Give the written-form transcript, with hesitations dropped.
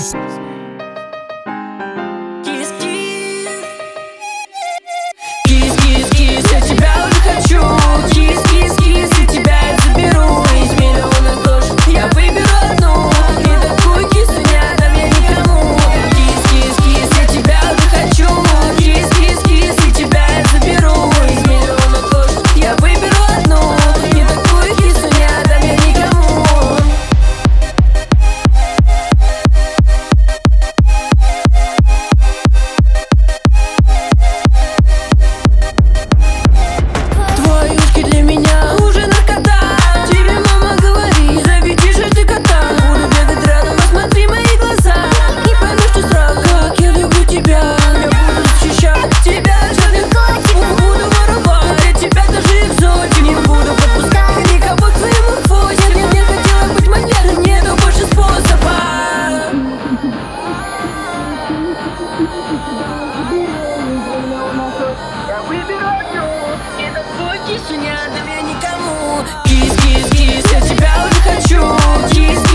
Кис-кис-кис, я тебя уже хочу. Кис-кис-кис, я тебя заберу. Из миллиона душ я выберу одну, и такую кису не отдам я никому. Кис-кис-кис, я тебя уже хочу. Кис-кис-кис, я тебя заберу. Из миллиона душ я выберу одну, и такую кису не отдам я никому. Твои ушки для меня уже наркота. Тебе мама говорит, заведи же ты кота. Буду бегать рядом, посмотри мои глаза, и поймешь, что сразу, как я люблю тебя. Я буду защищать тебя от жадных котиков. Буду воровать от тебя даже экзотик. Не буду подпускать никого к своему фозе. Не хотела быть маньяком, нету больше способа. Я выберу одну, и такую кису не отдам я никому. Кис-кис-кис, я тебя уже хочу. Кис